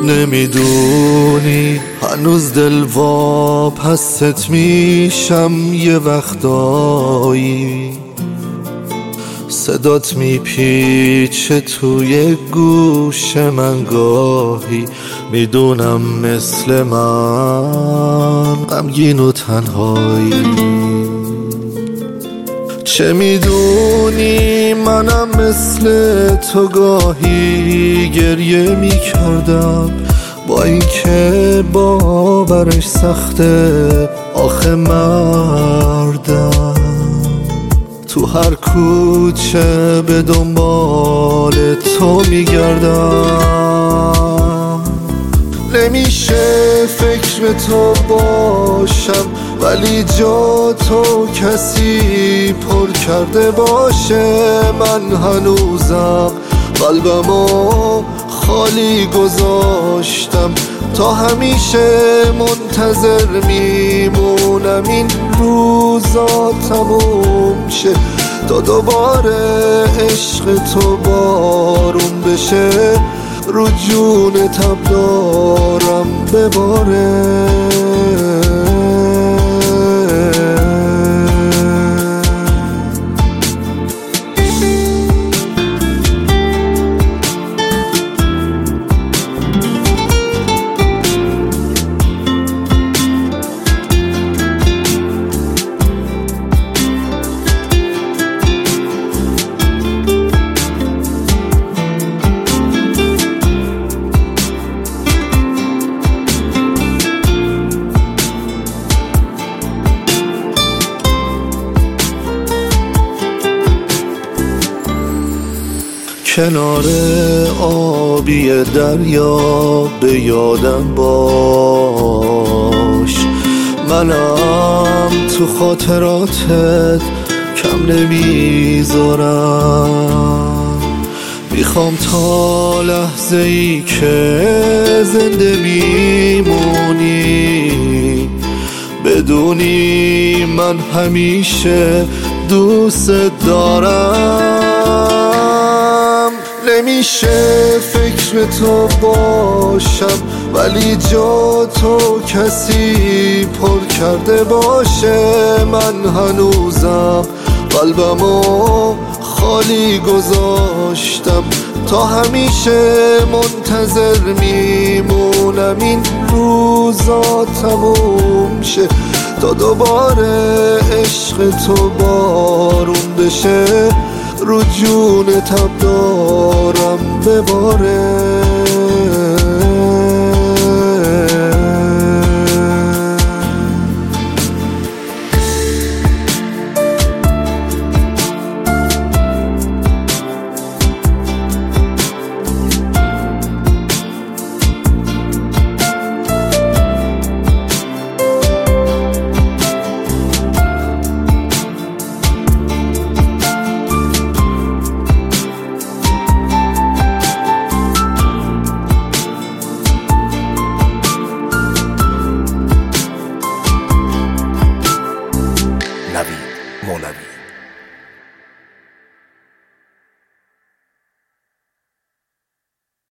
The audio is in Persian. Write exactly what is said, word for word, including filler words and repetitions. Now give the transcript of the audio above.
نمیدونی هنوز دل واپست میشم یه وقتایی، صدات میپیچه توی گوش من گاهی، میدونم مثل من غمگین و تنهایی. چه میدونی منم مثل تو گاهی گریه میکردم، با اینکه باورش سخته آخه مردم. تو هر کوچه به دنبال تو میگردم، نمیشه فکر تو باشم ولی جا تو کسی پر کرده باشه. من هنوزم قلبمو خالی گذاشتم، تا همیشه منتظر میمونم این روزا تموم شه، تا دوباره عشق تو بارون بشه، رو جون تب دارم بباره. کنار آبی دریا به یادم باش، منم تو خاطراتت کم نمیذارم. میخوام تا لحظه ای که زنده میمونی بدونی من همیشه دوست دارم. نمیشه فکر تو باشم ولی جا تو کسی پر کرده باشه. من هنوزم قلبمو خالی گذاشتم، تا همیشه منتظر میمونم این روزا تموم شه، تا دوباره عشق تو بارون بشه، رو جون تب دارم بباره.